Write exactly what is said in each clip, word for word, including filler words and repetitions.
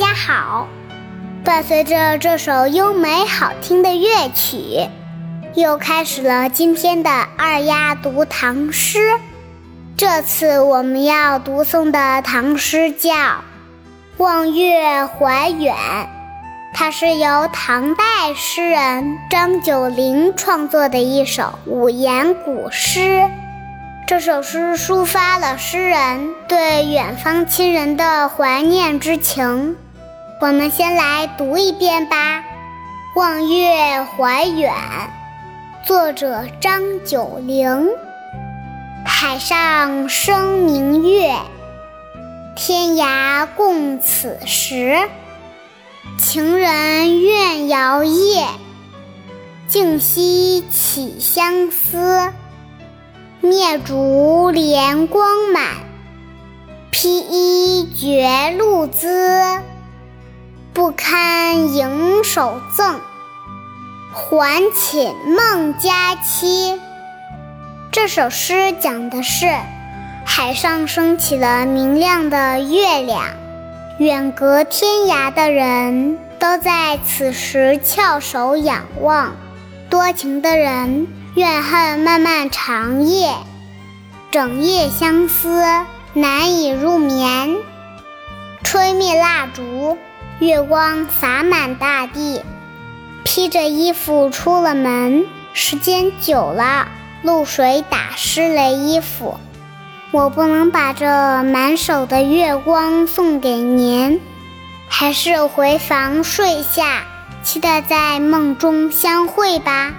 家好，伴随着这首优美好听的乐曲，又开始了今天的二丫读唐诗。这次我们要读诵的唐诗叫《望岳怀远》，它是由唐代诗人张九龄创作的一首五言古诗。这首诗抒发了诗人对远方亲人的怀念之情。我们先来读一遍吧。《望岳怀远》，作者张九龄。海上生明月，天涯共此时。情人怨遥夜，竟夕起相思。灭烛怜光满，披衣觉露滋。不堪盈手赠，还寝梦佳期。这首诗讲的是海上升起了明亮的月亮，远隔天涯的人都在此时翘首仰望，多情的人怨恨漫漫长夜，整夜相思，难以入眠。吹灭蜡烛，月光洒满大地，披着衣服出了门，时间久了，露水打湿了衣服。我不能把这满手的月光送给您，还是回房睡下，期待在梦中相会吧。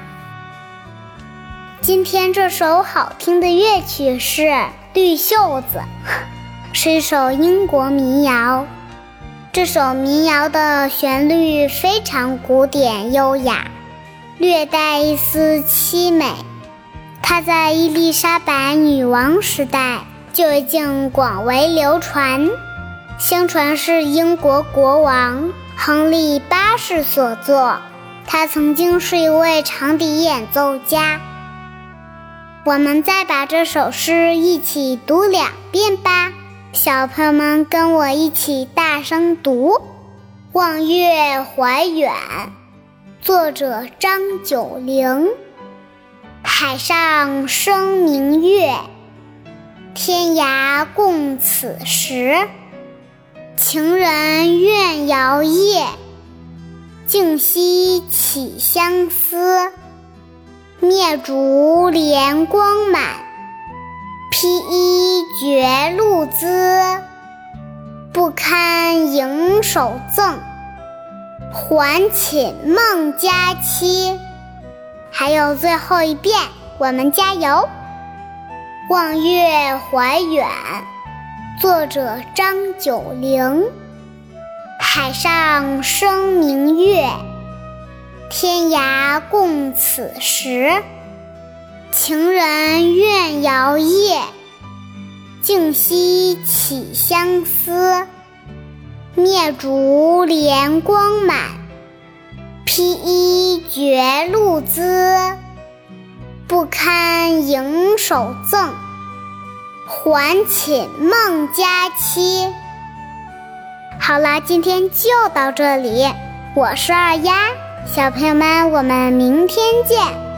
今天这首好听的乐曲是《绿袖子》，是一首英国民谣。这首民谣的旋律非常古典优雅，略带一丝凄美。它在伊丽莎白女王时代就已经广为流传，相传是英国国王亨利八世所作。他曾经是一位长笛演奏家。我们再把这首诗一起读两遍吧，小朋友们跟我一起大声读《望岳怀远》，作者张九龄。海上生明月，天涯共此时。情人怨遥夜，竟夕起相思。灭烛怜光满，披衣觉露滋。不堪盈手赠，还寝梦佳期。还有最后一遍，我们加油！望岳怀远，作者张九龄。海上生明月，天涯共此时。情人怨遥夜，竟夕起相思。灭烛怜光满，披衣觉露滋。不堪盈手赠，还寝梦佳期。好了，今天就到这里，我是二丫，小朋友们，我们明天见。